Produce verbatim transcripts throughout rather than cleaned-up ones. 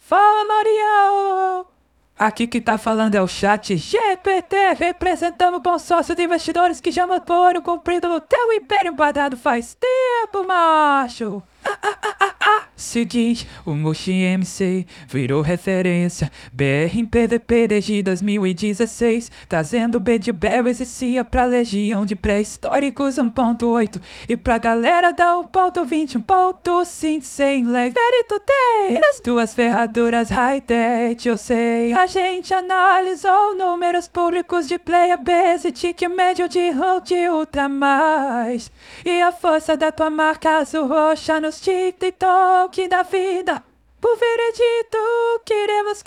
Fala, Mariel! Aqui que tá falando é o chat G P T, representando o bom sócio de investidores que já foram cumprido no teu império embadado faz tempo, macho! Ah, ah, ah, ah, ah. Se diz, o Mushi M C virou referência, B R em P V P desde dois mil e dezesseis, trazendo B de Berries e Cia pra legião de pré-históricos um ponto oito e pra galera da um ponto vinte, um ponto cinco sem lag. Very today, nas tuas ferraduras high-tech, eu sei. A gente analisou números públicos de player base, tique médio de hold ultra mais, e a força da tua marca azul roxa nos TikTok da vida. Por veredito, queremos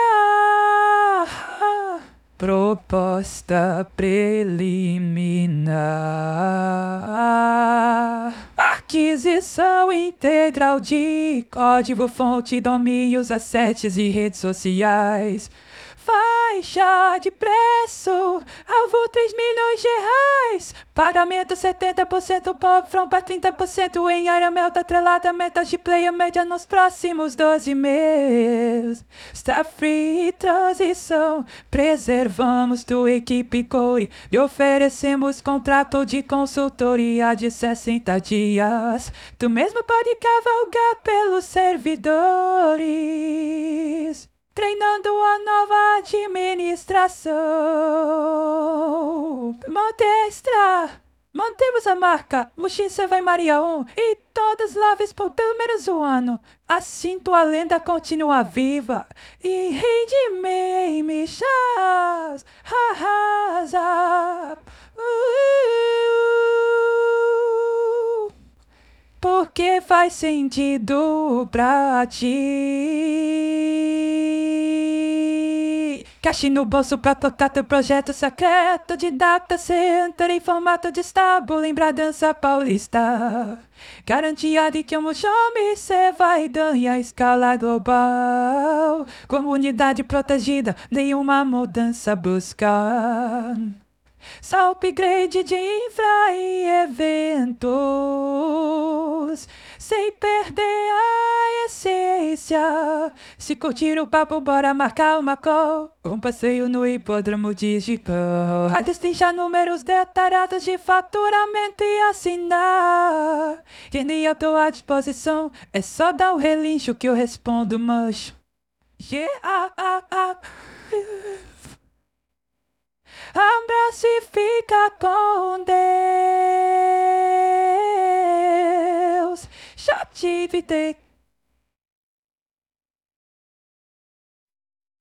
comprar. Proposta preliminar. Aquisição integral de código-fonte, domínios, assets e redes sociais. Faixa de preço, alvo três milhões de reais. Pagamento setenta por cento pop from para trinta por cento em área meta atrelada, metas de player média nos próximos doze meses. Está free transição, preservamos tua equipe core e oferecemos contrato de consultoria de sessenta dias. Tu mesmo pode cavalgar pelos servidores, treinando a nova administração. Mantestra, mantemos a marca Mushi vai Maria um e todas lives por pelo menos um ano. Assim tua lenda continua viva e rende memes, arrasa. Uh, porque faz sentido pra ti. Cash no bolso pra tocar teu projeto secreto de data center em formato de estábulo em Bragança Paulista. Garantia de que o Muxome cê vai ganhar a escala global. Comunidade protegida, nenhuma mudança buscar. Só upgrade de infra e eventos, sem perder a essência. Se curtir o papo, bora marcar uma call, um passeio no hipódromo digital. A destrinchar números detalhados de faturamento e assinar. Quem eu tô à disposição, é só dar um relincho que eu respondo, mancho. Yeah, ah, ah, ah. Abraço e fica com Deus. Chat G P T.